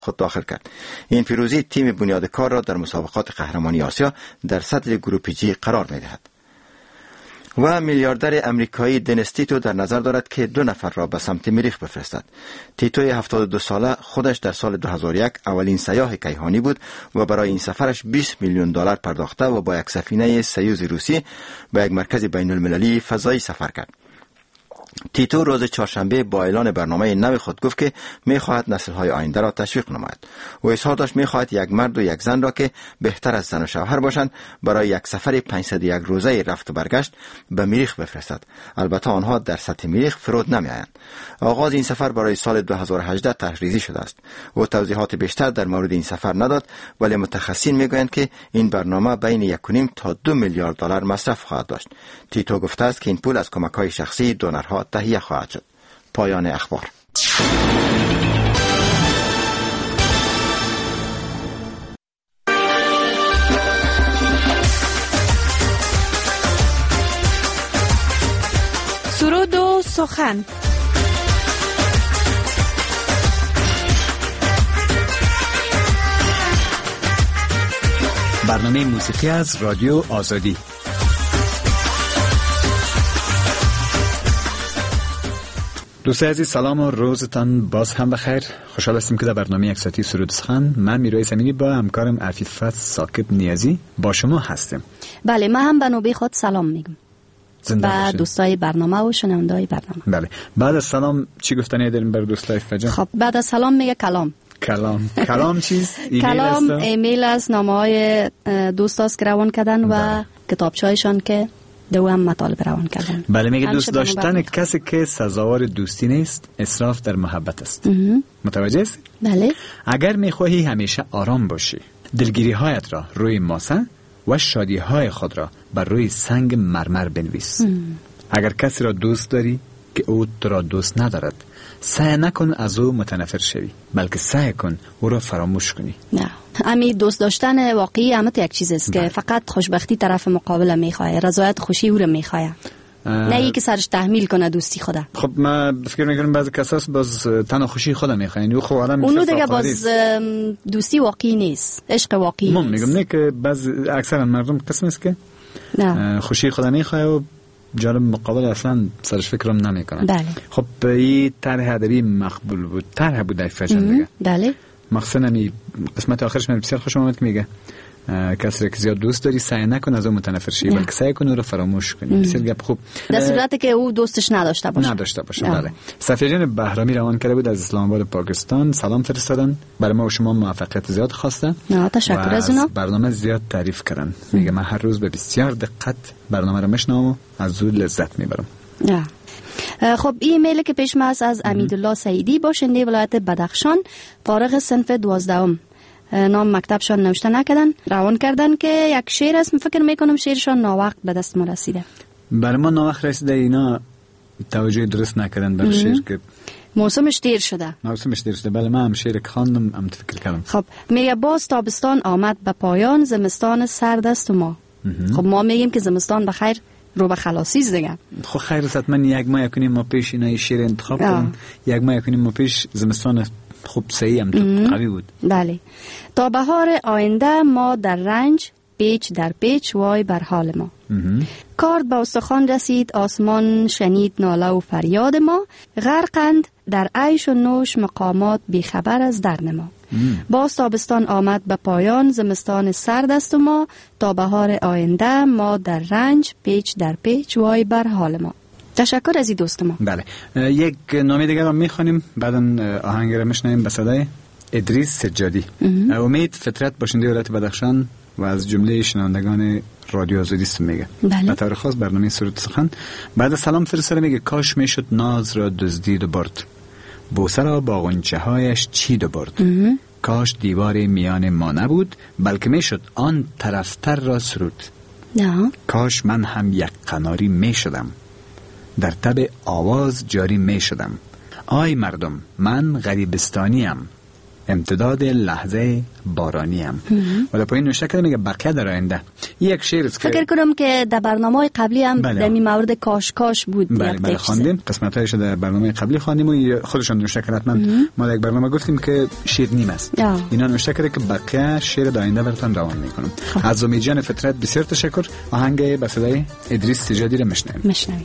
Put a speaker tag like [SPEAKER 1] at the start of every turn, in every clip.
[SPEAKER 1] خود داخل کرد. این پیروزی تیم بنیادکار را در مسابقات قهرمانی آسیا در صدر گروپ جی قرار می‌دهد. و میلیاردر امریکایی دنیس تیتو در نظر دارد که 2 نفر را به سمت مریخ بفرستد. تیتوی 72 ساله خودش در سال 2001 اولین سیاح کیهانی بود و برای این سفرش 20 میلیون دلار پرداخته و با یک سفینه سویوز روسی به یک مرکز بین المللی فضایی سفر کرد. تیتو روز چهارشنبه با اعلان برنامه نو خود گفت که می‌خواهد نسل‌های آینده را تشویق نماید. او اظهار داشت می‌خواهد یک مرد و یک زن را که بهتر از زن و شوهر باشند برای یک سفر 501 روزه رفت و برگشت به مریخ بفرستد. البته آنها در سطح مریخ فرود نمی‌آیند. آغاز این سفر برای سال 2018 تحریزی شده است. او توضیحات بیشتر در مورد این سفر نداد، ولی متخصصین می‌گویند که این برنامه بین 1.5 تا 2 میلیارد دلار مصرف خواهد داشت. تیتو گفته است که این پول از کمک‌های شخصی دونرها تهیه خواهد شد. پایان اخبار.
[SPEAKER 2] سرود و سخن.
[SPEAKER 3] برنامه موسیقی از رادیو آزادی. دوستان عزیز، سلام و روزتان باز هم بخیر. خوشحال هستیم که در برنامه یک ساعتی سرود و سخن من میرای زمینی با همکارم عفیفت ثاقب نیازی با شما هستیم.
[SPEAKER 4] بله، من هم به نوبه خود سلام میگم به دوستای برنامه و شنوندای برنامه.
[SPEAKER 3] بله، بعد از سلام چی گفتنی داریم برای دوستای فجا؟
[SPEAKER 4] خب بعد از سلام میگه
[SPEAKER 3] کلام چیز؟
[SPEAKER 4] کلام ایمیل است، نامه‌های دوستاست که روان کردن و کتابچه‌هایشان که دوام مطالب روان کردن.
[SPEAKER 3] بله، میگه دوست داشتن کسی که سزاوار دوستی نیست اسراف در محبت است. متوجه است؟
[SPEAKER 4] بله.
[SPEAKER 3] اگر میخواهی همیشه آرام باشی، دلگیری هایت را روی ماسه و شادی های خود را بر روی سنگ مرمر بنویس. اگر کسی را دوست داری که او تو را دوست ندارد، سعی نکن از او متنفر شوی، بلکه سعی کن او را فراموش کنی.
[SPEAKER 4] نه، امی دوست داشتن واقعی همت یک چیز است که فقط خوشبختی طرف مقابل میخواه، رضایت خوشی او را میخواه، نه ای که سرش تحمیل کنه دوستی خدا.
[SPEAKER 3] خب من فکر میکنم بعضی کساس باز تنها خوشی خودم میخواین، خب آدم
[SPEAKER 4] اونو دیگه باز دوستی واقعی نیست، عشق واقعی
[SPEAKER 3] نیست. میگم نه که بعض اکثرا مردم قسم است که نه خوشی خدا میخواه و جانب مقابل اصلا سرش فکرم نمیکنه.
[SPEAKER 4] بله.
[SPEAKER 3] خب این طرح ادبی مقبول بود، طرح بود در فجر دیگه.
[SPEAKER 4] بله.
[SPEAKER 3] مخصوصا می قسمت آخرش من بسیار خوشم اومد که میگه کسی که زیاد دوست داری سعی نکن از اون متنفر شی، بلکه سعی کن او رو فراموش کنی. بسیار گپ خوب.
[SPEAKER 4] در صورتی که او دوستش نداشته باشه.
[SPEAKER 3] بله. صفیجان بهرامی روان کرده بود از اسلام آباد پاکستان، سلام فرستادن، برای ما و شما موفقیت زیاد خواسته.
[SPEAKER 4] تشکر از اونا.
[SPEAKER 3] برنامه زیاد تعریف کردن. میگه من هر روز به بسیار دقت برنامه رو میشنوم و از اون لذت میبرم.
[SPEAKER 4] خب ایمیل که پیش ما از امیدالله سعیدی، باشنده ولایت بدخشان، فارغ صنف 12ام، نام مکتبشان نوشته نکردن، روان کردن که یک شعر است. فکر میکنم شعرشان ناوقت به دست ما رسیده.
[SPEAKER 3] برای ما ناوقت رسیده، اینا توجه درست نکردن بر شعر که
[SPEAKER 4] موسمش دیر شده.
[SPEAKER 3] بله، من هم شعر خواندم، هم فکر کردم.
[SPEAKER 4] خب میگه باز تابستان آمد به پایان، زمستان سرد است و ما. خب ما میگیم که زمستان بخیر رو به خلاصیز دیگه.
[SPEAKER 3] خب خیر است، من یک ماه کنیم ما پیش اینا شعر انتخاب کنیم، یک ماه کنیم ما پیش زمستان خوب صحیح هم تو قوی بود.
[SPEAKER 4] بله. تا بهار آینده ما در رنج، پیچ در پیچ وای بر حال ما. کارد به استخوان رسید، آسمان شنید ناله و فریاد ما، غرقند در عیش و نوش مقامات بیخبر از درد ما. باز تابستان آمد به پایان، زمستان سرد است و ما، تا بهار آینده ما در رنج، پیچ در پیچ وای بر حال ما. تشکر از این دوست ما.
[SPEAKER 3] بله، یک نامه دیگر رو میخوانیم، بعدا آهنگ رو میشنویم به صدای ادریس سجادی. امید فطرت، باشنده ولایت بدخشان و از جمله شنوندگان رادیو آزادی است، میگه به طور خاص برنامه سرود سخن. بعد سلام فرستاده، میگه کاش میشد ناز را دزدید و برد، بوسه را با غنچه هایش چید و برد. کاش دیوار میان ما نبود، بلکه میشد آن طرفتر را سرود. کاش من هم یک قناری میشدم، در تب آواز جاری میشدم. آی مردم، من غریبستانیم، امتداد لحظه بارانی هم. و در پایین نوشته کرده میگه بقیه در آینده. یک شعر است که
[SPEAKER 4] فکر کنم که در برنامه قبلی هم
[SPEAKER 3] بله.
[SPEAKER 4] در این مورد کاش بود.
[SPEAKER 3] بله خواندیم، قسمتایش در برنامه قبلی خواندیم و خودشون نوشته کردن. ما در یک برنامه گفتیم که شعر نیم است. اینا نوشته کرده که بقیه شعر در آینده براتون روان میکنم. از امید جان فطرت بسیار تشکر. آهنگ به صدای ادریس سجادی رو میشنویم.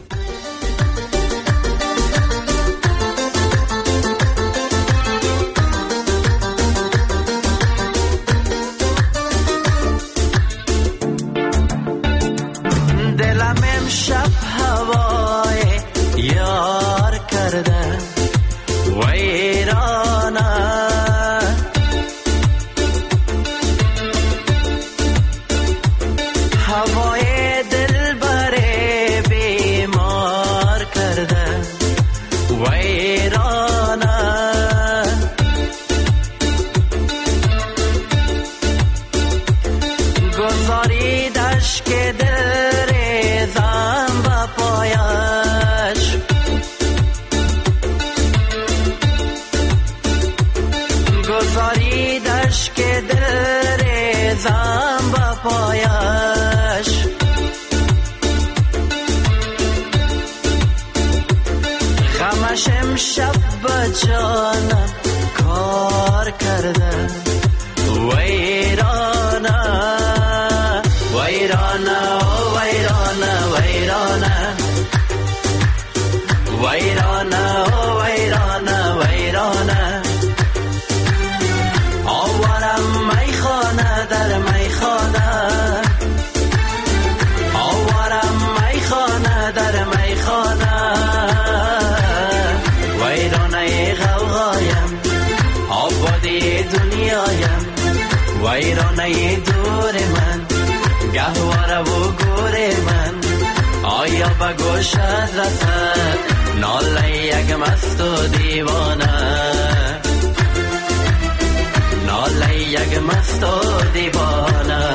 [SPEAKER 5] جانم کار کرده ویرانه ویرانه ویرانه ویرانه ویرانه ویرانه ویرانه آورم میخانه در میخانه آورم میخانه در میخانه ویرانه غوغایم آبادی دنیایم ویرانه دور من گهواره و گور من آیا به گوشت رسد ناله یک مست و دیوانه ناله یک مست و دیوانه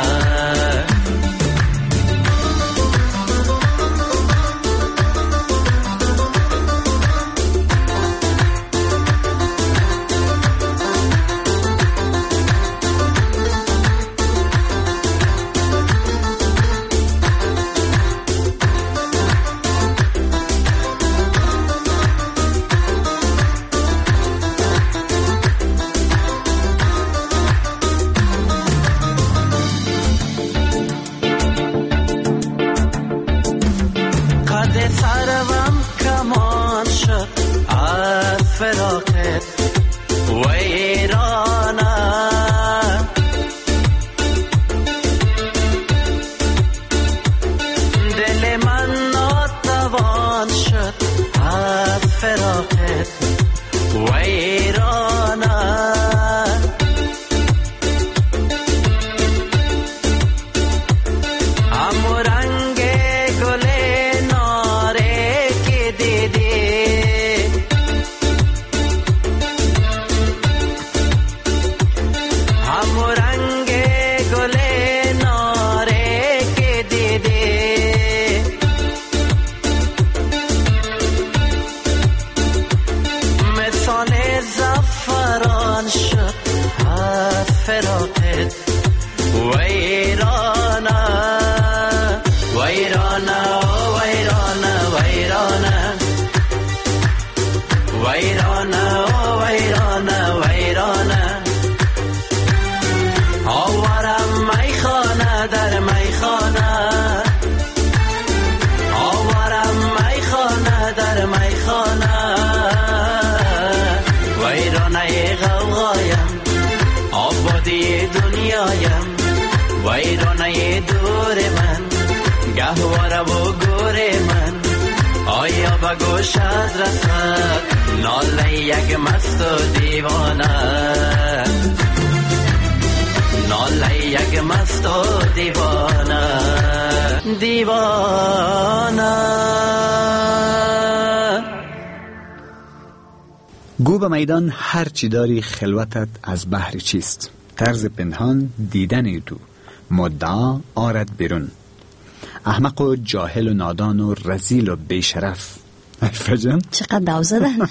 [SPEAKER 5] ویرانه دور من گهواره و گور من آیا به گوشت رسد ناله یک مست و دیوانه ناله یک مست و دیوانه دیوانه
[SPEAKER 3] گو به میدان هر چی داری خلوتت از بحر چیست طرز پنهان دیدن تو مدعا آرد بیرون احمق و جاهل و نادان و رذیل و بیشرف عفا جان
[SPEAKER 4] چقدر دو زدن.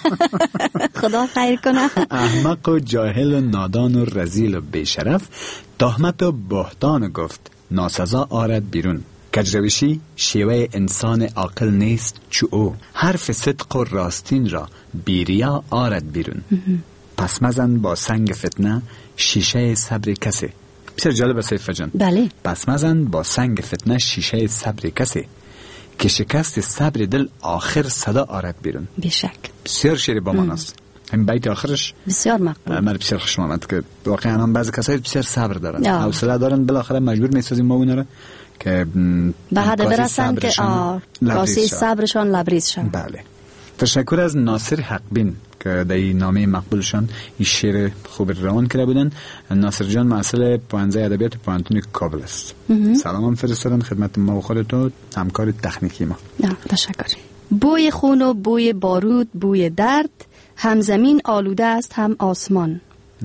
[SPEAKER 4] خدا خیر کنه.
[SPEAKER 3] احمق و جاهل و نادان و رذیل و بیشرف، تهمت و بهتان گفت ناسزا آرد بیرون. کجروشی شیوه انسان عاقل نیست چو او، حرف صدق و راستین را بیریا آرد بیرون. پس مزن با سنگ فتنه شیشه صبر کسی. بسیار جالب سیف جان.
[SPEAKER 4] بله.
[SPEAKER 3] پس مزن با سنگ فتنه شیشه صبر کسی، که شکست صبر دل آخر صدا آرد بیرون.
[SPEAKER 4] بیشک.
[SPEAKER 3] بسیار شعر با ماناست. همین بیت آخرش
[SPEAKER 4] بسیار مقبول.
[SPEAKER 3] من بسیار خوشم آمد که واقعا هم بعضی کسایی بسیار صبر دارن، حوصله دارن، بالاخره مجبور میسازیم ما اونا رو که
[SPEAKER 4] به حد برسن که کاسه صبرشان لبریز شن.
[SPEAKER 3] بله. تشکر از ناصر حقبین که در این نامه مقبولشان این شعر خوب روان کرده بودن. ناصر جان مسئول پوانزه ادبیات پوانتون کابل است. سلام هم فرستادن خدمت ما و خودتو، همکار تکنیکی ما.
[SPEAKER 4] تشکر. بوی خون و بوی بارود، بوی درد، هم زمین آلوده است هم آسمان.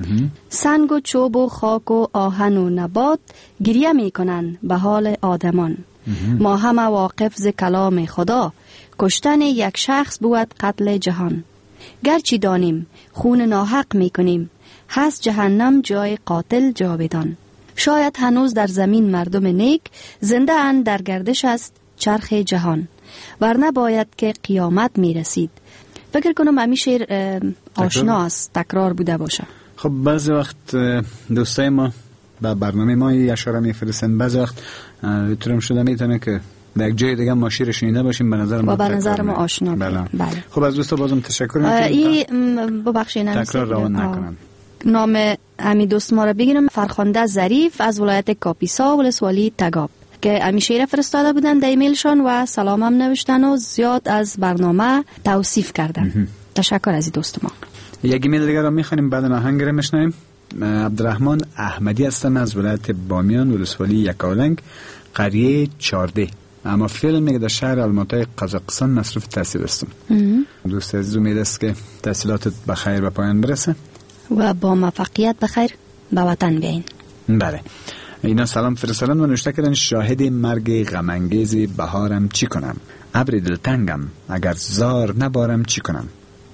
[SPEAKER 4] سنگ و چوب و خاک و آهن و نبات گریه می کنن به حال آدمان. ما همه واقف ز کلام خدا، کشتن یک شخص بود قتل جهان. گرچه دانیم خون ناحق می کنیم، هست جهنم جای قاتل جاودان. شاید هنوز در زمین مردم نیک، زنده اند در گردش است چرخ جهان. ورنه باید که قیامت می رسید. فکر کنم همین شعر آشنا است، تکرار بوده باشه.
[SPEAKER 3] خب بعضی وقت دوستای ما با برنامه ما اشاره میفرستن، بعضی وقت طورم شده میتونه که در یک جای دیگه ما شعر شنیده باشیم، به نظر ما آشنا.
[SPEAKER 4] بله.
[SPEAKER 3] خب از دوستا بازم تشکر میکنم.
[SPEAKER 4] ببخشید
[SPEAKER 3] تکرار روان نکنم.
[SPEAKER 4] نام امی دوست ما رو بگیرم، فرخنده ظریف از ولایت کاپیسا ولسوالی تگاب، که امی شعر فرستاده بودن در ایمیلشان و سلام هم نوشتن و زیاد از برنامه توصیف کردن. تشکر از دوست ما.
[SPEAKER 3] یک ایمیل دیگر رو میخوانیم بعد آهنگ رو میشنویم. عبدالرحمن احمدی هستم از ولایت بامیان ولسوالی یکاولنگ قریه 14، اما فعلا میگه در شهر الماتای قزاقستان مصروف تحصیل هستم. دوست عزیز امید است که تحصیلاتت بخیر به پایان برسه
[SPEAKER 4] و با موفقیت بخیر به وطن بیاین.
[SPEAKER 3] بله. اینا سلام فرستادن و نوشته کردن شاهد مرگ غم انگیز بهارم چی کنم، ابر دلتنگم اگر زار نبارم چی کنم.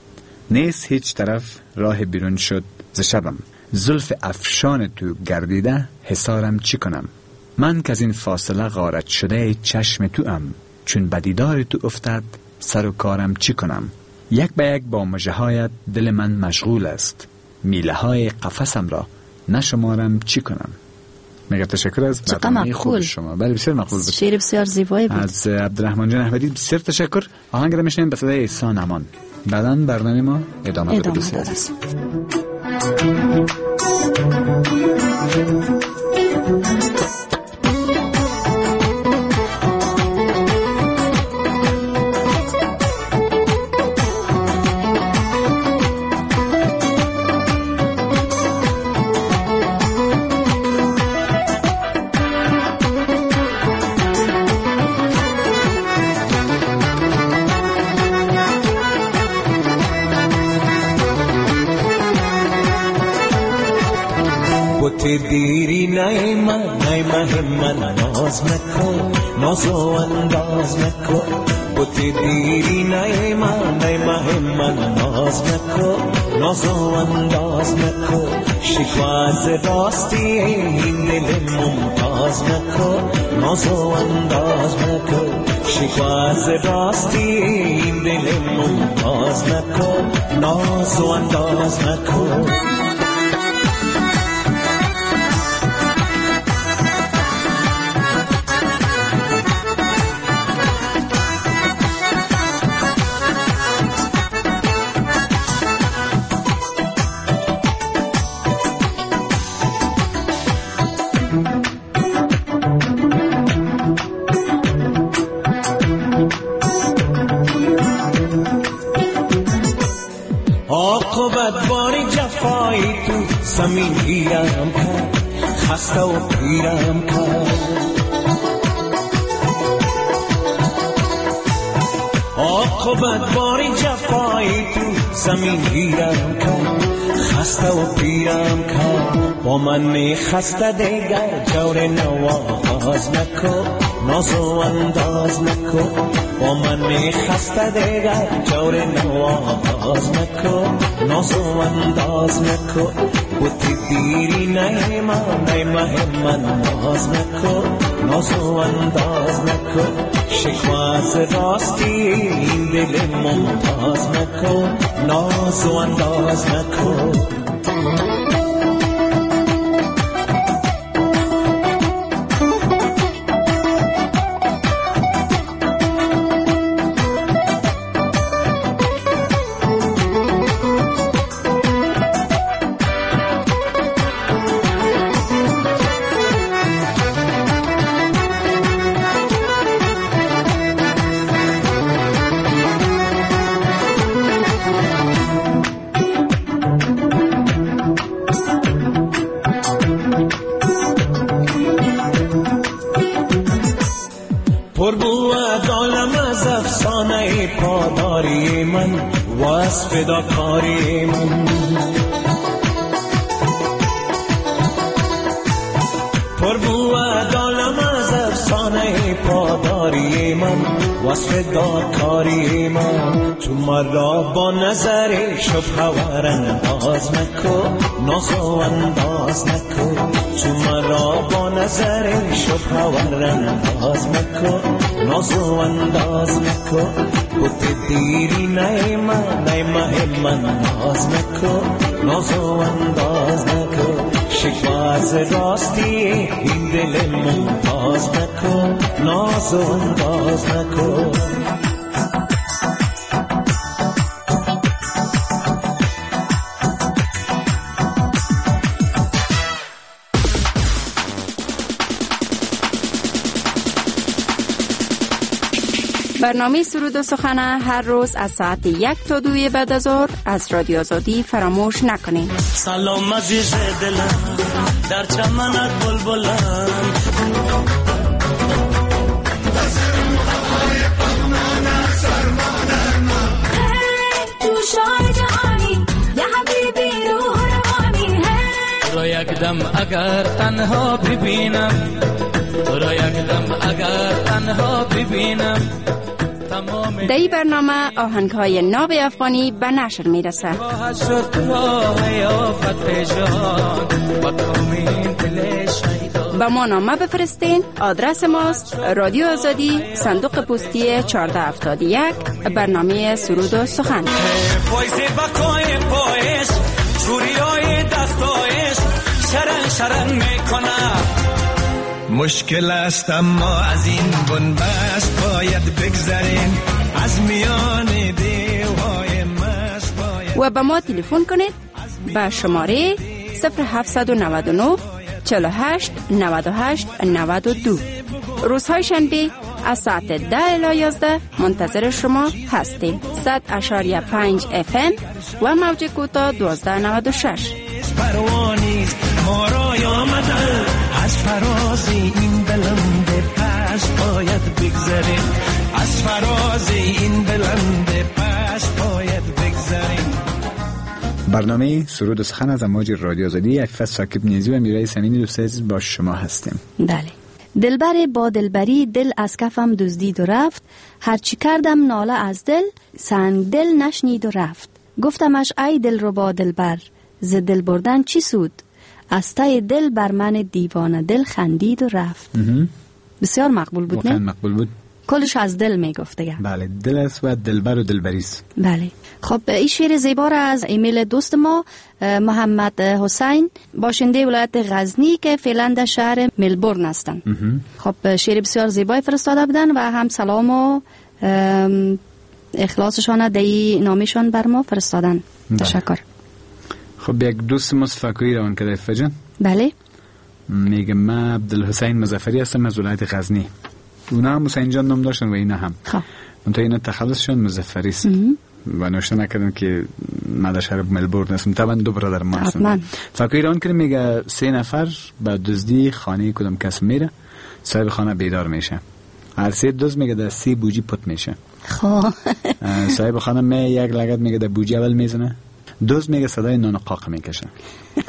[SPEAKER 3] نیست هیچ طرف راه بیرون شد ز شبم، زلف افشان تو گردیده حسارم چی کنم. من که از این فاصله غارت شده چشم تو ام، چون بدیدار تو افتد سر و کارم چی کنم. یک به یک با مژه هایت دل من مشغول است، میله های قفسم را نشمارم چی کنم. میگه تشکر از برنامه خوب شما. بله بسیار مقبول بود.
[SPEAKER 4] شعر بسیار زیبایی بود
[SPEAKER 3] از عبدالرحمن جان احمدی. بسیار تشکر. آهنگ رو میشنیم به صدای احسان امان. بعداً برنامه ما ادامه داره.
[SPEAKER 6] دیری نیما همن ناز نکن، ناز و انداز نکن. بوتی دیری نیما همن ناز نکن، ناز و انداز نکن. شکواز راستی این دل ممتاز نکن، ناز و انداز نکن. شکواز راستی این دل ممتاز نکن، ناز و انداز نکن. عاقبت باری جفایی تو زمین گیرم کرد، خسته و پیرم کرد. عاقبت باری جفایی تو زمین گیرم کرد، خسته و پیرم کرد. با من خسته دیگر جور نواز نکو ناز و انداز نکو با من خسته دیگر جور نواز نکو ناز و انداز نکو بوتی دیری نیما من ناز نکو ناز و انداز نکو شکواز راستی این دل ممتاز نکو ناز و انداز نکو پاداری من واسه فداکاری من پر بود عالم از افسانه پاداری من واسه فداکاری من تو مرا با نظر شبه ور انداز نکو ناز و انداز نکو تو مرا با نظر شبه ور انداز نکو ناز و انداز نکو بوت دیری نیما من ناز نکو ناز و انداز نکو شکواز راستی این دل ممتاز نکو ناز و انداز نکو
[SPEAKER 4] برنامه سرود و سخن هر روز از ساعت 1 تا 2 بعد از ظهر از رادیو آزادی فراموش نکنید.
[SPEAKER 5] سلام عزیز دلم در چمنت بلبلم
[SPEAKER 7] تو شای جهانی یا حبیبی روح روانی
[SPEAKER 5] تو را یک دم اگر تنها ببینم تو را یک دم اگر تنها ببینم
[SPEAKER 4] در این برنامه آهنگ‌های ناب افغانی به نشر میرسه. با ما نامه بفرستین. آدرس ماست رادیو آزادی، صندوق پستی 1471، برنامه سرود و سخن.
[SPEAKER 8] مشکل است اما از این بنبست باید بگذریم از میان دیوهای مست باید.
[SPEAKER 4] و به ما تلفن کنید به شماره 0799 48 98 92. روزهای شنبه از ساعت 10 الی 11 منتظر شما هستیم. 100.5 FM و موج کوتاه 1296.
[SPEAKER 8] پروانیست ما را آمده از فراز این بلند پست باید بگذریم از فراز این بلند پست باید بگذریم.
[SPEAKER 3] برنامه سرود و سخن از امواج رادیو آزادی یک فصل ساکب نیزی و میرای سمینی دوست عزیز با شما هستیم.
[SPEAKER 4] بله. دلبر با دلبری دل از کفم دزدید و رفت، هرچی کردم ناله از دل سنگ دل نشنید و رفت. گفتمش ای دل رو با دلبر ز دل بردن چی سود، از تای دل بر من دیوانه دل خندید و رفت. بسیار مقبول بود نه؟
[SPEAKER 3] مقبول بود.
[SPEAKER 4] کلش از دل میگفت دیگه.
[SPEAKER 3] بله، دل است و دلبر و دلبریست.
[SPEAKER 4] بله. خب این شعر زیبا را از ایمیل دوست ما محمد حسین باشنده ولایت غزنی که فعلا در شهر ملبورن هستن. خب شعر بسیار زیبای فرستاده بودن و هم سلام و اخلاصشان در نامشان بر ما فرستادن. تشکر.
[SPEAKER 3] خب یک دوست مصفاقی روان کرده فجن.
[SPEAKER 4] بله.
[SPEAKER 3] میگه من عبدالحسین مظفری هستم از ولایت غزنی. اونا هم حسین جان نام داشتن و اینا هم. خب. منتها اینا تخلصشون مظفری است. و نوشته نکردن که من در شهر ملبورن هستم. طبعا دو برادر ما هستن. فقیر آن که میگه 3 نفر با دزدی خانه کدام کس میره، صاحب خانه بیدار میشه. هر 3 دزد میگه در 3 بوجی پت میشه.
[SPEAKER 4] خب
[SPEAKER 3] صاحب خانه یک لگد میگه در بوجی اول میزنه، دزد میگه صدای نان قاق میکشه.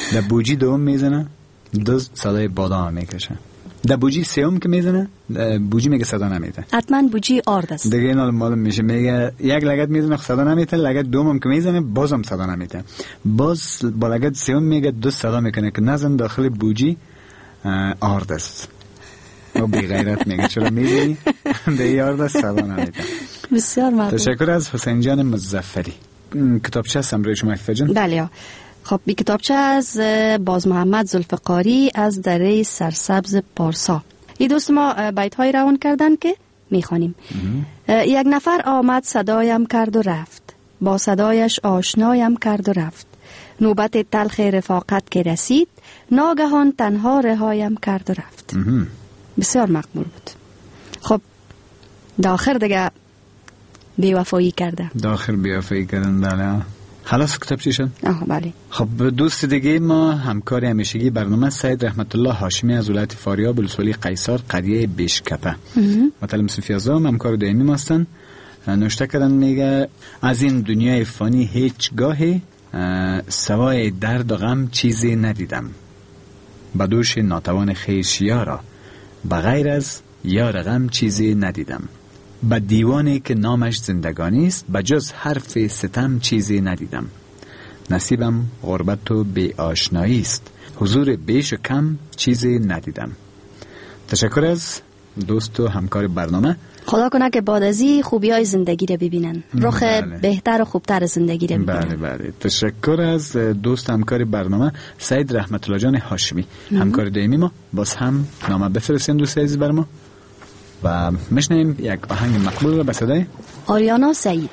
[SPEAKER 3] در بوجی دوم میزنه دزد صدای بادام میکشه. در بوجی سوم که میزنه بوجی میگه صدا نمیده.
[SPEAKER 4] حتما بوجی آرد است.
[SPEAKER 3] دیگه اینا معلوم میشه. میگه یک لگد میزنه صدا نمیده، لگد دومم که میزنه بازم صدا نمیده، باز با لگد سوم میگه دو صدا میکنه که نزن داخل بوجی آرد است. و بی غیرت میگه چرا میزنی دیگه آرد است صدا نمیده.
[SPEAKER 4] بسیار ممنون.
[SPEAKER 3] تشکر از حسین جان مظفری. کتابچه هستم روی شما افجان.
[SPEAKER 4] بله. خب بی کتابچه از باز محمد ذوالفقاری از دره سرسبز پارسا. این دوست ما بیت های روان کردن که میخوانیم. یک نفر آمد صدایم کرد و رفت، با صدایش آشنایم کرد و رفت، نوبت تلخ رفاقت که رسید، ناگهان تنها رهایم کرد و رفت. بسیار مقبول بود. خب داخل دیگه بیوفایی کرده.
[SPEAKER 3] داخل بیوفایی کردن. بله. خلاص کتابچه شد؟
[SPEAKER 4] بله.
[SPEAKER 3] خب دوست دیگه ما همکار همیشگی برنامه سید رحمت الله هاشمی از ولایت فاریاب ولسوالی قیصر قریه بیشکپه. مطلب سفیازام همکار دائمی ما هستن. نوشته کردن میگه از این دنیای فانی هیچ گاهی سوای درد و غم چیزی ندیدم، بدوش ناتوان خویش یارا بغیر از یار غم چیزی ندیدم، به دیوانی که نامش زندگانی است بجز حرف ستم چیزی ندیدم، نصیبم غربت و بی آشنایی است حضور بیش و کم چیزی ندیدم. تشکر از دوست و همکار برنامه.
[SPEAKER 4] خدا کنه که بعد از این خوبی های زندگی رو ببینن، رخ بهتر و خوبتر زندگی رو ببینن.
[SPEAKER 3] بله. تشکر از دوست همکار برنامه سید رحمت الله جان هاشمی همکار دائمی ما. باز هم نامه بفرستین دوست عزیز بر ما و میشنیم یک آهنگ مقبول رو به صدای
[SPEAKER 4] آریانا سعید.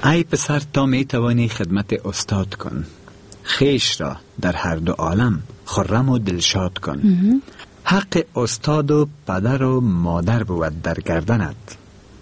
[SPEAKER 3] ای پسر تا می توانی خدمت استاد کن، خیش را در هر دو عالم خرم و دلشاد کن. حق استاد و پدر و مادر بود در گردنت،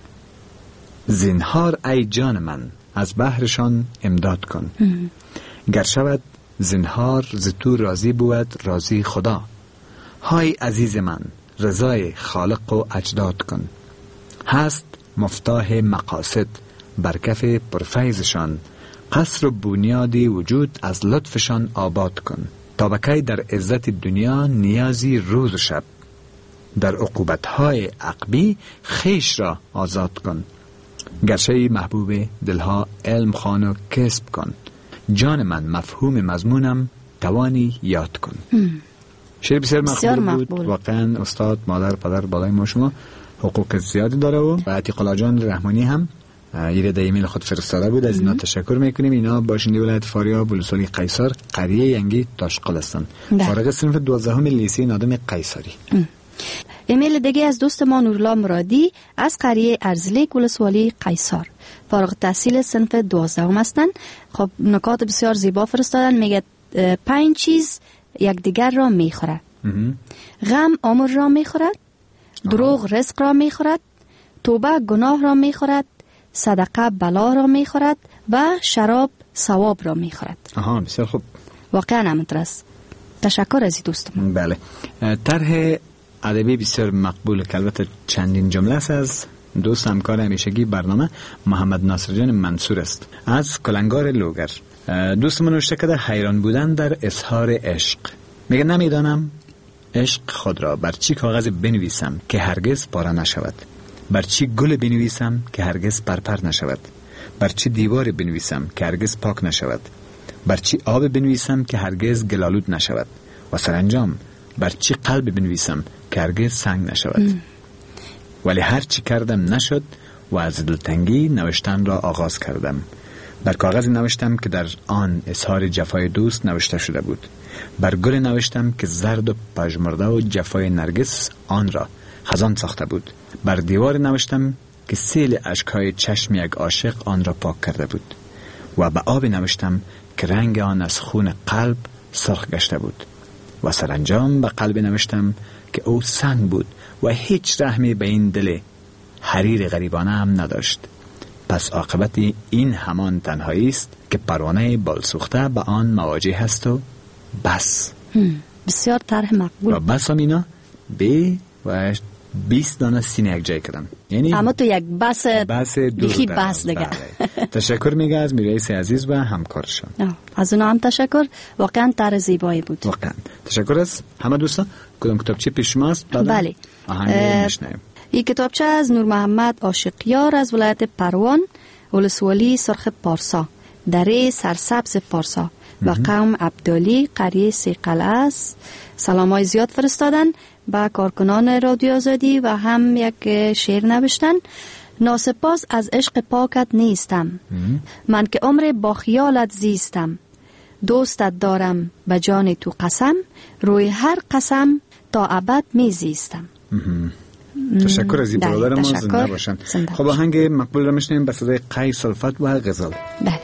[SPEAKER 3] زنهار ای جان من از بحرشان امداد کن. گر شود زنهار ز تو راضی بود راضی خدا، های عزیز من رضای خالق و اجداد کن. هست مفتاح مقاصد بر کف پرفیضشان، قصر و بنیادی وجود از لطفشان آباد کن. تا بکی در عزت دنیا نیازی روز و شب، در عقوبتهای عقبی خیش را آزاد کن. گرچه محبوب دلها علم خوان و کسب کن، جان من مفهوم مضمونم توانی یاد کن. شعر بسیار مقبول بود. واقعا استاد، مادر، پدر بالای ما شما حقوق زیادی داره و عتیق الله جان رحمانی هم یه ده ایمیل خود فرستاده بود. از اینا تشکر میکنیم. اینا باشنده ولایت فاریاب ولسوالی قیصر قریه ینگی تاشقل هستند. فارغ صنف 12 لیسه نادم قیصری.
[SPEAKER 4] ایمیل دیگه از دوست ما نورالله مرادی از قریه ارزلیک ولسوالی قیصر، فارغ التحصیل صنف 12 هستند. خب نکات بسیار زیبا فرستادن. میگه 5 چیز یکدیگر را میخورد. غم عمر را میخورد، دروغ رزق را میخورد، توبه گناه را میخورد، صدقه بلا را میخورد و شراب ثواب را میخورد.
[SPEAKER 3] بسیار خوب.
[SPEAKER 4] واقعا همینطور است. تشکر از دوستم.
[SPEAKER 3] بله. طرح ادبی بسیار مقبول که البته چندین جمله است از دوست همکار همیشگی برنامه محمد ناصر جان منصور است از کلنگار لوگر. دوستمون نوشته کرده حیران بودن در اظهار عشق. میگه نمیدانم عشق خود را بر چی کاغذ بنویسم که هرگز پاره نشود، بر چی گل بنویسم که هرگز پرپر نشود، بر چی دیوار بنویسم که هرگز پاک نشود، بر چی آب بنویسم که هرگز گلالود نشود و سرانجام بر چی قلب بنویسم که هرگز سنگ نشود. ولی هر چی کردم نشد و از دلتنگی نوشتن را آغاز کردم. بر کاغذ نوشتم که در آن اظهار جفای دوست نوشته شده بود، بر گل نوشتم که زرد و پژمرده و جفای نرگس آن را خزان ساخته بود، بر دیوار نوشتم که سیل اشکهای چشم یک عاشق آن را پاک کرده بود و به آب نوشتم که رنگ آن از خون قلب سرخ گشته بود و سرانجام به قلب نوشتم که او سنگ بود و هیچ رحمی به این دل حریر غریبانه هم نداشت. پس عاقبت این همان تنهایی است که پروانه بالسوخته به آن مواجه هست و بس.
[SPEAKER 4] بسیار طرح مقبول.
[SPEAKER 3] و بس هم اینا به و 20 دانه سینه یک جای کردن. یعنی
[SPEAKER 4] اما تو یک بس
[SPEAKER 3] یکی
[SPEAKER 4] بس دیگه.
[SPEAKER 3] تشکر میگه از میرایس عزیز و همکارشان.
[SPEAKER 4] از اونا هم تشکر. واقعا طرح زیبایی بود.
[SPEAKER 3] واقعا تشکر از همه دوستان. کدام کتابچه پیش ماست؟
[SPEAKER 4] بله. این کتابچه از نور محمد عاشقیار از ولایت پروان ولسوالی سرخ پارسا، دره سرسبز پارسا و قوم عبدالی قریه سیقل است. سلامای زیاد فرستادن به کارکنان رادیو آزادی و هم یک شعر نوشتن. ناسپاس از عشق پاکت نیستم، من که عمر با خیالت زیستم، دوستت دارم به جان تو قسم، روی هر قسم تا ابد می زیستم.
[SPEAKER 3] تشکر از این برادر ما. زنده باشن. خب آهنگ مقبول را میشنیم به صدای قیس الفت و غزال.
[SPEAKER 4] بله.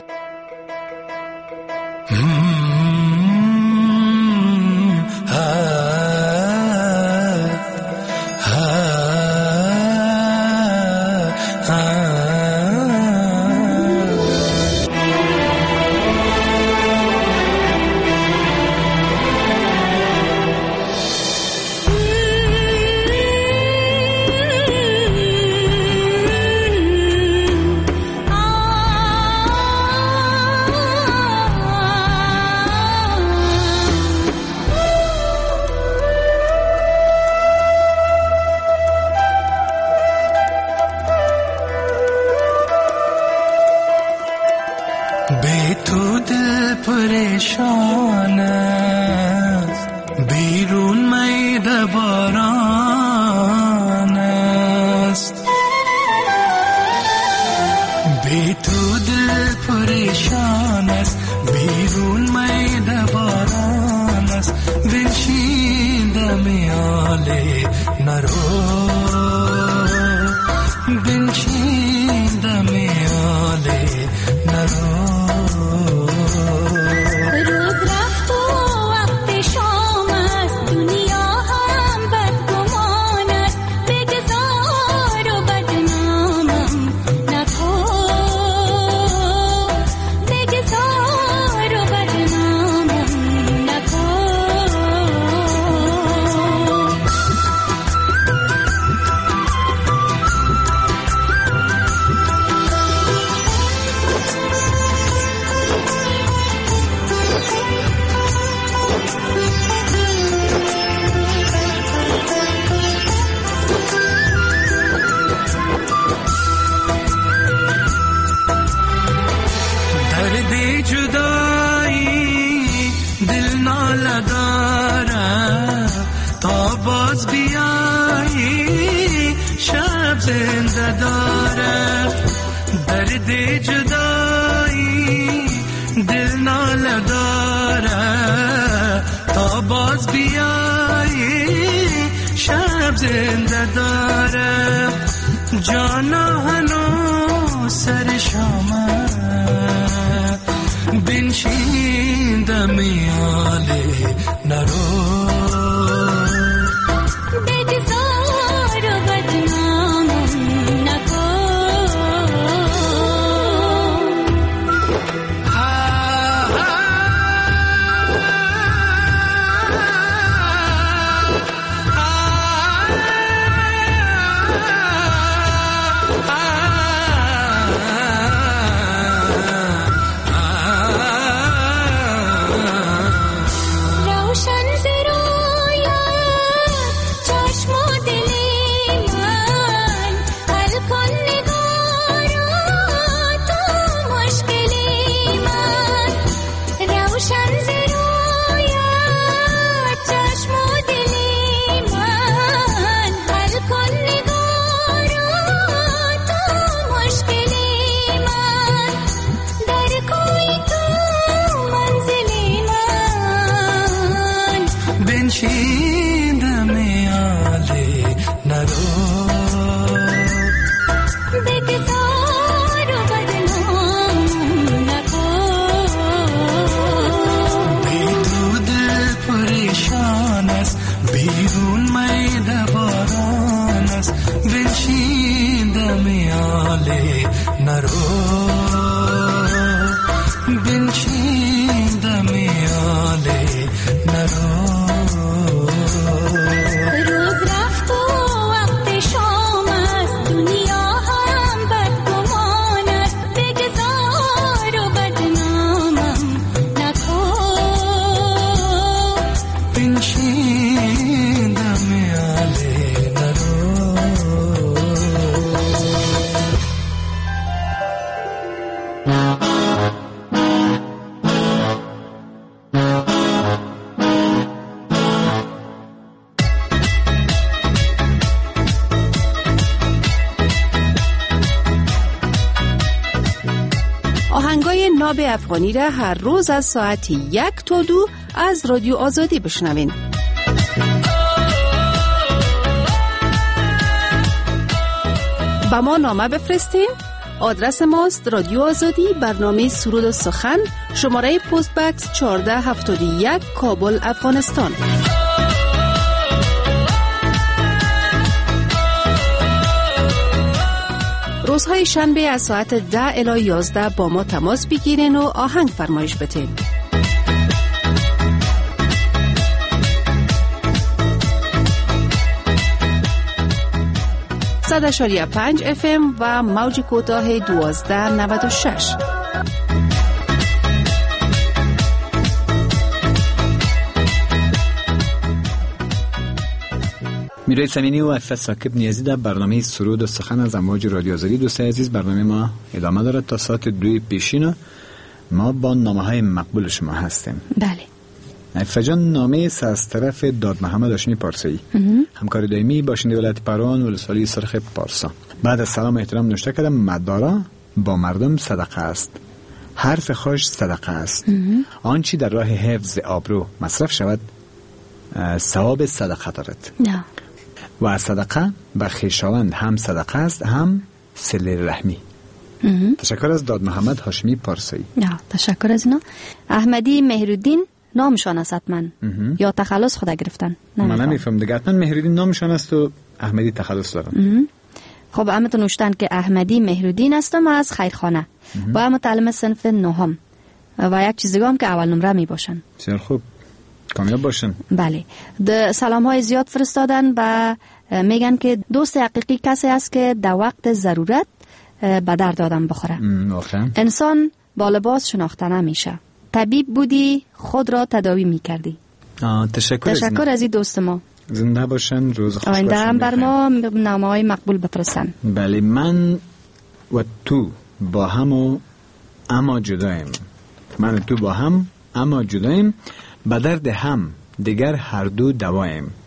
[SPEAKER 8] پریشان است بیرون میده باران است، بی تو دل پریشان است بیرون میده باران است، بنشینده میاله نرو، بنشینده میاله باز بیایی شب زنده داره درد جدایی دل ناله داره تا باز بیایی شب زنده داره جانا هنو سر شامه بنشین دمیاله نرو
[SPEAKER 2] آهنگای ناب افغانی را هر روز از ساعت 1 تا 2 از رادیو آزادی بشنوین. با ما نامه بفرستین. آدرس ماست رادیو آزادی، برنامه سرود و سخن، شماره پست بکس 1471 کابل، افغانستان. روزهای شنبه از ساعت 10 الی 11 با ما تماس بگیرین و آهنگ فرمایش بتین. صد 5 FM و موج کوتاه 1296.
[SPEAKER 3] میرای سمینی و افس ساکب نیازی در برنامه سرود و سخن از امواج رادیو آزادی. دوستای عزیز، برنامه ما ادامه دارد تا ساعت 2 پیشین. ما با نامه های مقبول شما هستیم.
[SPEAKER 4] بله.
[SPEAKER 3] افجان نامه از طرف داد محمد هاشمی پارسایی، همکار دائمی باشنده ولایت پروان ولسوالی سرخ پارسا. بعد از سلام و احترام نوشته کردم مدارا با مردم صدقه است، حرف خوش صدقه است، آنچه در راه حفظ آبرو مصرف شود ثواب صدقه دارد.
[SPEAKER 4] نه.
[SPEAKER 3] و صدقه به خویشاوند هم صدقه است هم صله رحمی. تشکر از داد محمد هاشمی پارسایی.
[SPEAKER 4] نه، تشکر از اینا. احمدی مهرالدین نامشان است حتما یا تخلص خود گرفتن؟
[SPEAKER 3] من نمیفهم دیگه. حتما مهرالدین نامشان است و احمدی تخلص دارن.
[SPEAKER 4] خب همتون نوشتن که احمدی مهرالدین هستم از خیرخانه و متعلم صنف نهم و یک چیز دیگه هم که اول نمره می باشن.
[SPEAKER 3] بسیار خوب، کامیاب باشن.
[SPEAKER 4] بله. سلام های زیاد فرستادن و میگن که دوست حقیقی کسی است که در وقت ضرورت به درد آدم بخوره. انسان با لباس شناخته نمیشه. طبیب بودی خود را تداوی میکردی. تشکر از این دوست ما.
[SPEAKER 3] زنده باشن، روز خوش
[SPEAKER 4] آینده هم بر ما نامه‌های مقبول بفرستن.
[SPEAKER 3] بله. من و تو با هم و اما جداییم. من و تو با هم اما جداییم، به درد هم دیگر هر دو دواییم.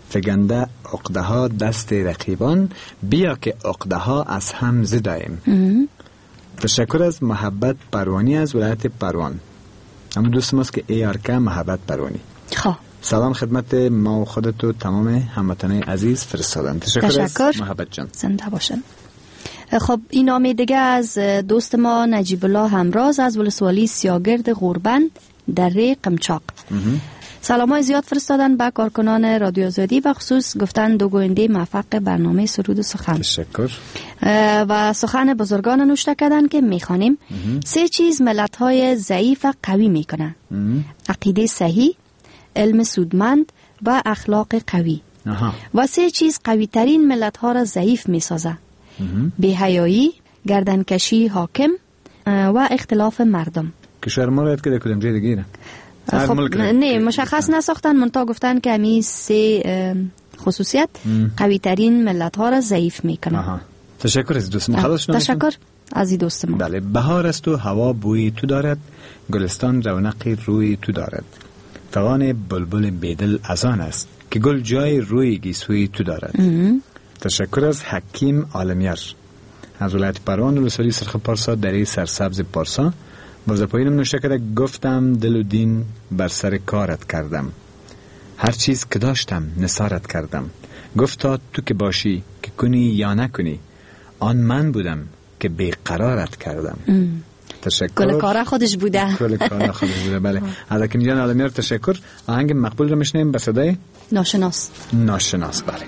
[SPEAKER 3] فگنده عقده ها دست رقیبان، بیا که عقده ها از هم زدایم. تشکر از محبت پروانی از ولایت پروان. همون دوست ماست که ARK محبت پروانی.
[SPEAKER 4] خواه
[SPEAKER 3] سلام خدمت ما و خودت و تمام هموطنان عزیز فرستادن. تشکر از محبت جان.
[SPEAKER 4] زنده باشن. خب این نامه دیگه از دوست ما نجیب الله همراز از ولسوالی سیاگرد غوربند در قمچاق. سلامای زیاد فرستادن به کارکنان رادیو آزادی، و خصوص گفتن دو گوینده موفق برنامه سرود و سخن.
[SPEAKER 3] تشکر.
[SPEAKER 4] و سخن بزرگان نوشته کردن که میخوانیم 3 چیز ملت‌های ضعیف قوی میکنن: عقیده صحیح، علم سودمند و اخلاق قوی. و 3 چیز قوی ترین ملت‌ها را ضعیف میسازه: بی‌حیایی، گردنکشی حاکم و اختلاف مردم.
[SPEAKER 3] کشور ما را که کدام جای دیگه
[SPEAKER 4] خب نه مشخص نساختن، منتها گفتن که همی 3 خصوصیت قوی ترین ملت ها را ضعیف میکنن.
[SPEAKER 3] تشکر از دوست ما.
[SPEAKER 4] تشکر از این دوست ما.
[SPEAKER 3] بله، بهار است و هوا بوی تو دارد، گلستان رونقی روی تو دارد، فغان بلبل بیدل از آن است که گل جای روی گیسوی تو دارد. تشکر از حکیم عالمیر از ولایت پروان ولسوالی سرخ پارسا دره سرسبز پارسا. باز پایینم نوشته کرده: گفتم دل و دین بر سر کارت کردم، هر چیز که داشتم نثارت کردم. گفتا تو که باشی که کنی یا نکنی، آن من بودم که بیقرارت کردم. تشکر.
[SPEAKER 4] کل کارا خودش بوده.
[SPEAKER 3] کل کارا خودش بوده. بله، از حکیم جان عالمیر تشکر. آهنگ مقبول رو میشنیم به صدای
[SPEAKER 4] ناشناس.
[SPEAKER 3] ناشناس. بله.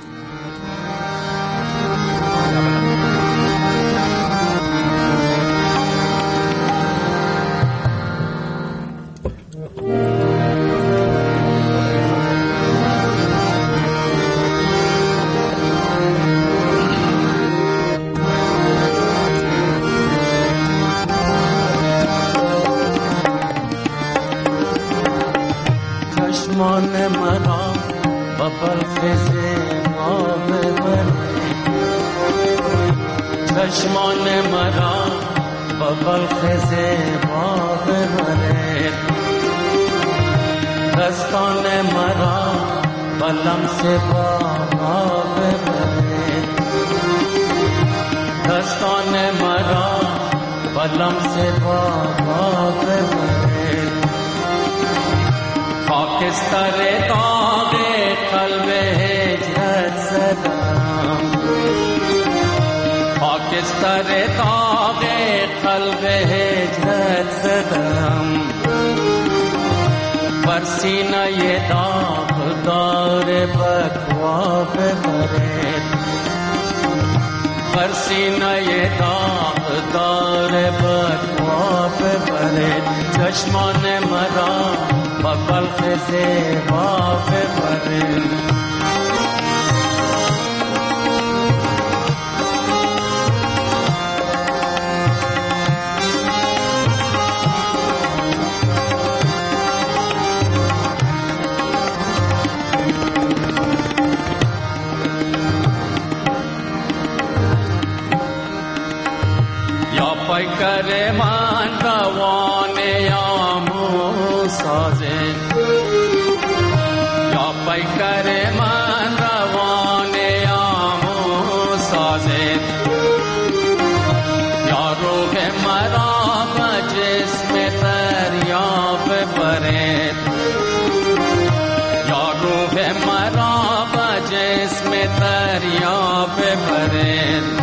[SPEAKER 5] چشمان مرا با بلخز ما ببرد، دستان مرا با لمس با ما ببرد، دستان مرا با لمس با ما ببرد. خاکستر داغ قلب هجرت زدم، خاکستر داغ قلب هجرت زدم، بر سینه داغ دار بکوا ببرد، بر سینه داغ دار بکوا ببرد. چشمان مرا با بلخ زیبا ببرد. پیکر من روان یامو سازه، یا پیکر من روان یامو سازه، یا روح مرا به جسم دریاب برد، یا روح مرا به جسم دریاب برد.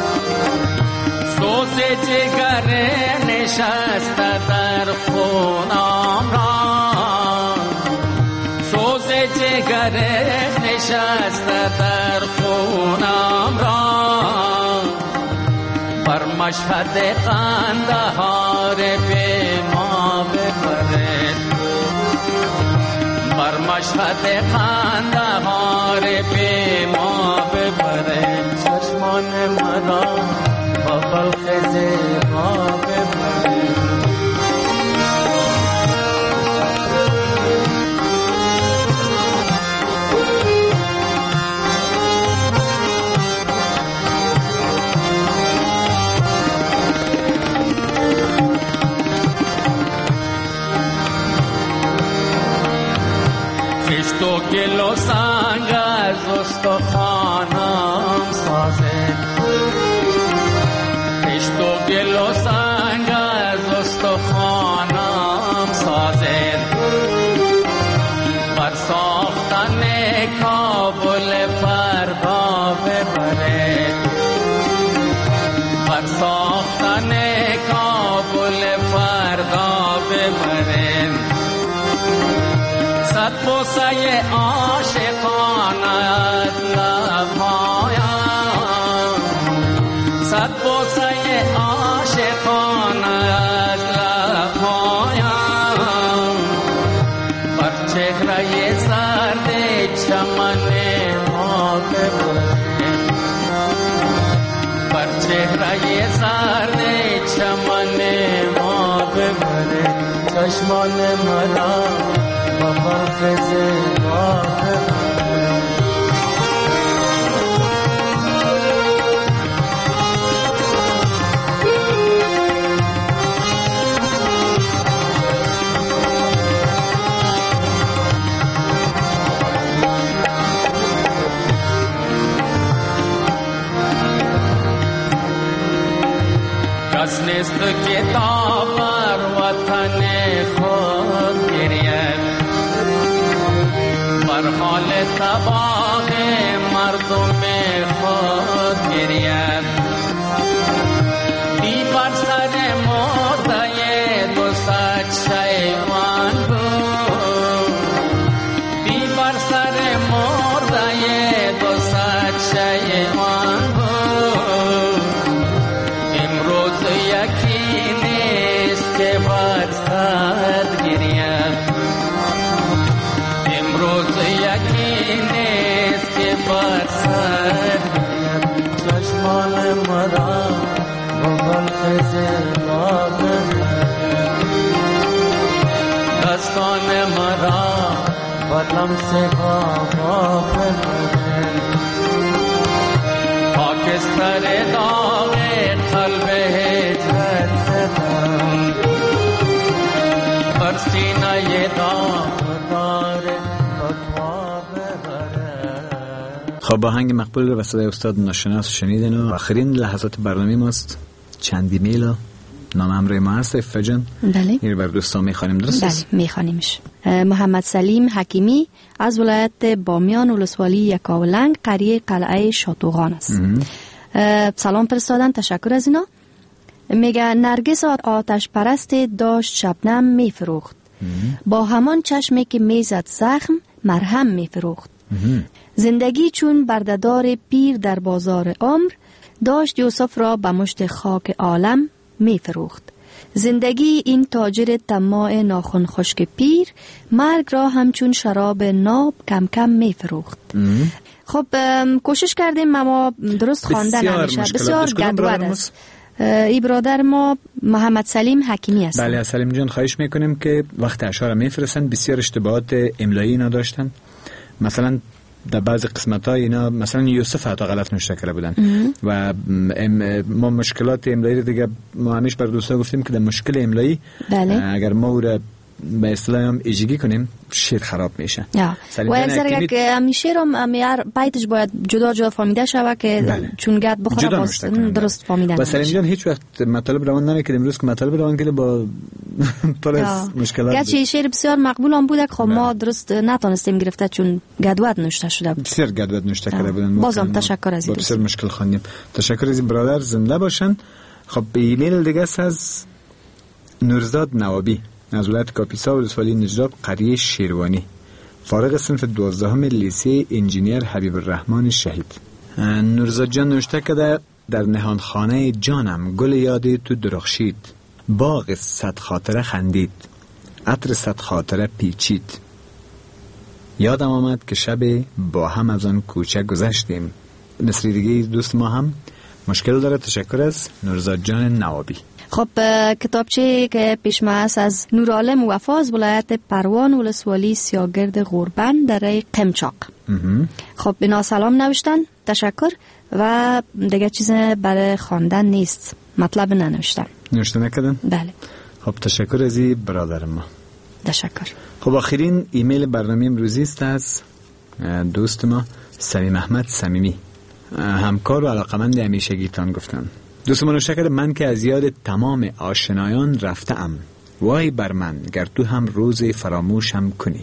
[SPEAKER 5] سوز جگر نشسته در خونم را، سوز جگر نشسته در خونم را، بر مشهد قندهار به ما ببرد، بر مشهد قندهار به ما ببرد. چشمان مرا با بلخ زیبا ببرد. خشت و گل و سنگ
[SPEAKER 9] استخوانم سازد، خشت و گل و سنگ از استخوانم سازد، بر ساختن کابل فردا ببرد، بر ساختن کابل فردا ببرد. صد بوسه عاشقانت لبهایم، صد بوسه عاشقانت لبهایم، بر چهره زرد چمن ما ببرد، بر چهره زرد چمن ما ببرد. چشمان مرا با حافظ ما ببرد. کس نیست که تا بر وطن خود گرید، بر حال تباه مردم خود گرید. دی بر سر مرده دو صد شیوان بود، دی بر سر مرده دو صد شیوان بود. امروز یکی نیست که بر صد گرید، امروز یکی نیست که بر صد گرید. چشمان مرا با حلق زیبا ببرد، دستان مرا با لمس بابا ببرد. خاکستر داغ قلب هجرت زدم، بر سینه داغدار فتوا ببرد.
[SPEAKER 3] خب آهنگ مقبول رو وسط استاد ناشناس شنیدین و آخرین لحظات برنامه ماست. چند ایمیل و نام همراه ما هست فجان.
[SPEAKER 4] بله.
[SPEAKER 3] این رو بر دوستان میخوانیم، درست است؟
[SPEAKER 4] بله میخوانیمش. محمد سلیم حکیمی از ولایت بامیان ولسوالی یکاولنگ قریه قلعه شاتوغان است. سلام فرستادن، تشکر از اینا. میگه نرگس آتش پرست داشت شبنم میفروخت، با همان چشمی که میزد زخم مرهم میفروخت. زندگی چون بردهدار پیر در بازار عمر، داشت یوسف را به مشت خاک عالم میفروخت. زندگی این تاجر طماع ناخن خشک پیر، مرگ را همچون شراب ناب کم کم میفروخت. خب کوشش کردیم ما درست خواندن نمیشه، بسیار گدواد است. ای برادر ما محمد سلیم حکیمی است.
[SPEAKER 3] بله، سلیم جان خواهش میکنیم که وقت اشعار میفرستن بسیار اشتباهات املایی اینا داشتن. مثلا در بعض قسمت‌ها اینا مثلا یوسف حتی غلط نوشته کرده بودن و ما مشکلات املایی دیگه ما همیشه بر دوستا گفتیم که در مشکل املایی اگر ما او را به اصطلاح هم ایجگی کنیم شعر خراب میشه.
[SPEAKER 4] و اگر که همین شعر هم بیتش باید جدا فهمیده شود که چون گد بخوره باز درست فهمیده.
[SPEAKER 3] و سلیم جان هیچ وقت مطالب روان نمی‌کنه، امروز که مطالب روان کرده با پر از مشکلات.
[SPEAKER 4] گرچه شعر بسیار مقبول هم بود، خب ما درست نتونستیم گرفته چون گدوت نوشته شده بود.
[SPEAKER 3] بسیار گدوت نوشته کرده بودن.
[SPEAKER 4] بازم تشکر از این.
[SPEAKER 3] بسیار مشکل خواندیم. تشکر از این برادر، زنده باشن. خب ایمیل دیگه از نورزاد نوابی از ولایت کاپیسا ولسوالی نجراب قریه شیروانی، فارغ صنف 12 لیسه انجینیر حبیب الرحمن شهید. نورزاد جان نوشته که در نهانخانه جانم گل یادی تو درخشید، باغ صد خاطره خندید، عطر صد خاطره پیچید. یادم آمد که شب با هم از آن کوچه گذشتیم. مصری دیگه دوست ما هم مشکل داره. تشکر از نورزاد جان نوابی.
[SPEAKER 4] خب کتابچه که پیش ما است از نورعالم وفا از ولایت پروان ولسوالی سیاگرد غوربند در قمچاق. خب اینا سلام نوشتن، تشکر و دیگه چیز برای خواندن نیست، مطلب ننوشتن.
[SPEAKER 3] نوشته نکردن؟
[SPEAKER 4] بله.
[SPEAKER 3] خب تشکر از این برادر ما.
[SPEAKER 4] تشکر.
[SPEAKER 3] خب آخرین ایمیل برنامه امروزی است از دوست ما سمیم احمد صمیمی، همکار و علاقمند همیشگیتان گفتن: دوست منوشکر من که از یاد تمام آشنایان رفتم، وای بر من گر تو هم روز فراموشم کنی.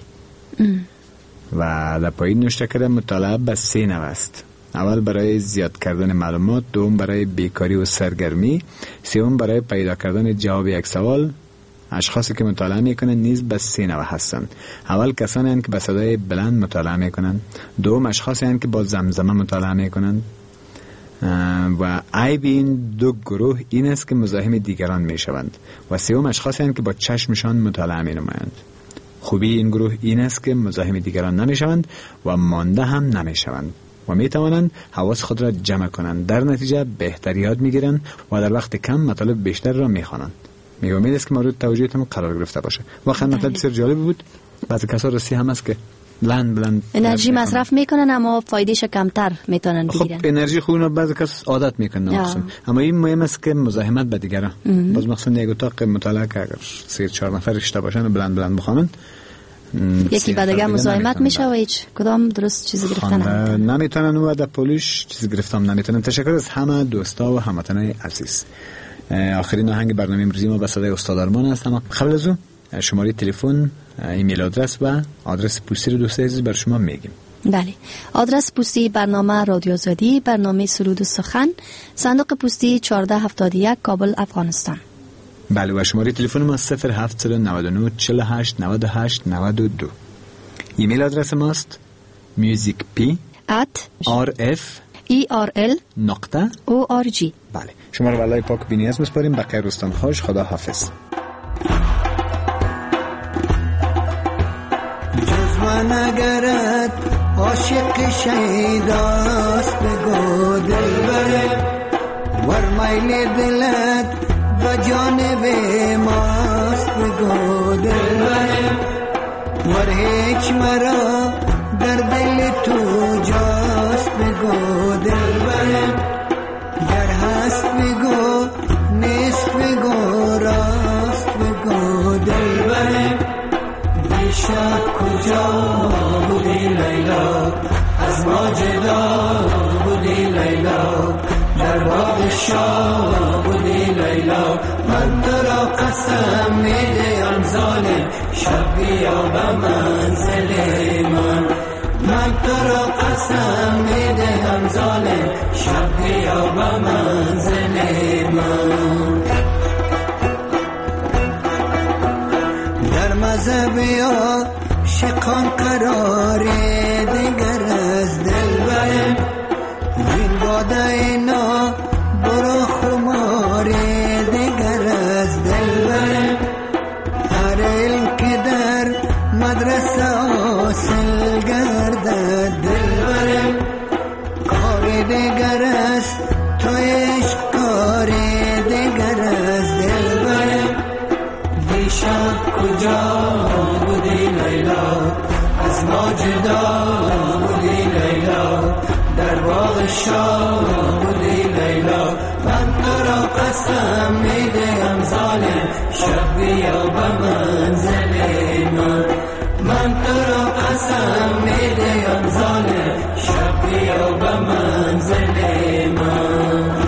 [SPEAKER 3] و در پایین نوشته کرده مطالعه به 3 نوع است: اول برای زیاد کردن معلومات، دوم برای بیکاری و سرگرمی، سوم برای پیدا کردن جواب یک سوال. اشخاصی که مطالعه میکنن نیز به 3 نوع هستند: اول کسانی هستند که به صدای بلند مطالعه میکنن، دوم اشخاصی هستند که با زمزمه مطالعه میکنن، و عیب این دو گروه این است که مزاحم دیگران میشوند، و سوم اشخاصی هستند که با چشمشان مطالعه مینمایند. خوبی این گروه این است که مزاحم دیگران نمیشوند و مانده هم نمیشوند و میتوانند حواس خود را جمع کنند، در نتیجه بهتر یاد میگیرند و در وقت کم مطالب بیشتر را میخوانند. امید است که مورد توجهتون قرار گرفته باشه. واقعا مطلب بسیار جالب بود. بعضی کسا رسی هم است که بلند
[SPEAKER 4] انرژی مصرف میکنن اما فایدهش کمتر میتونن بگیرن.
[SPEAKER 3] خب انرژی خوب بعضی کس عادت میکنن مخصوصا، اما این مهم است که مزاحمت به دیگران. باز مخصوصا یک اتاق مطالعه که اگر 3-4 نفر اشته باشن و بلند بخوانن،
[SPEAKER 4] یکی به دیگه مزاحمت میشه و هیچ کدام درست چیزی گرفتن
[SPEAKER 3] نمیتونن و در پولیش چیزی گرفتم نمیتونن. تشکر از همه دوستا و هموطنان عزیز. آخرین آهنگ برنامه امروزی ما به صدای استاد آرمان است، اما قبل از اون شماره تلفن، ایمیل آدرس و آدرس پستی رو دوستای عزیز بر شما میگیم.
[SPEAKER 4] بله، آدرس پستی برنامه رادیو آزادی، برنامه سرود و سخن، صندوق پستی 1471 کابل افغانستان.
[SPEAKER 3] بله، و شماره تلفن ما 0799 48 98 92. ایمیل آدرس ماست musicp@rf.org. بله، شما رو والله پاک بینیاز میسپاریم. بقیه روزتان خوش. خدا حافظ.
[SPEAKER 10] جز من اگرت عاشق شیداست بگو دلبره، ور میل دلت و جانب ماست بگو دلبره، ور هیچ مرا در دل تو جاست بگو دلبره، گر هست بگو نیست بگو راست بگو دلبره، دیشب کجا بودی لیلا، از ما جدا بودی لیلا، در باغ شاه بودی لیلا، من تو را قسم میدهم ظالم شب بیا به منزل من تو را قسم میدهم ظالم شب بیا به منزل من. در مذهب یا شقان قرار دیگر از دل برم، این باده اینا برو خمار دیگر از دل برم، هر علم که در مدرسه حاصل گردد دل برم، کار دیگر است تو عشق کار دیگر از دل برم، دیشب کجا بودی لیلا، از ما جدا بودی لیلا، در باغ شاه بودی لیلا، من تو را قسم میدهم ظالم شب بیا به منزل من تو را قسم میدهم ظالم شب بیا به منزل من.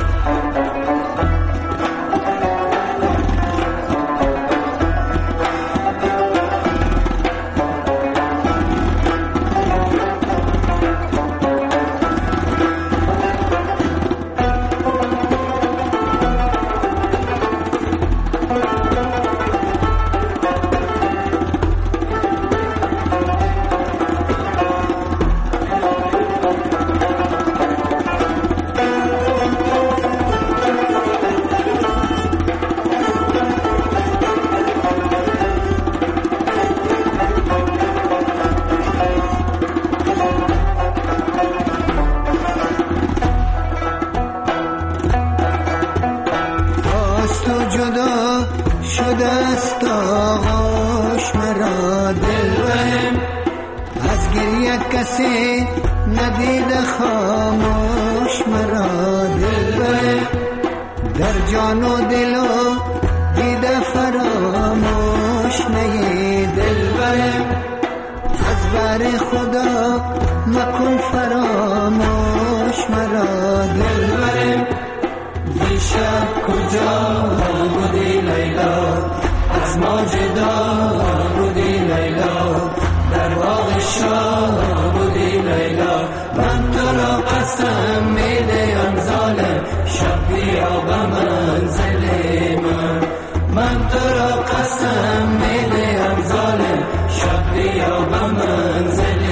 [SPEAKER 10] خدا مکن فراموش مرا دلبرم دیشب کجا بودی لیلا از ما جدا بودی لیلا در باغ شاه بودی لیلا من تو را قسم میدهم ظالم شب بیا به منزل من تو را قسم میدهم ظالم شب بیا به منزل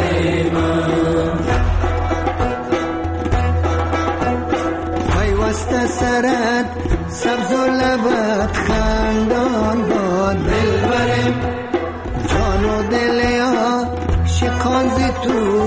[SPEAKER 10] پیوسته سرت سبز و لبت خندان باد دلبرم جان و دل عاشقان زی تو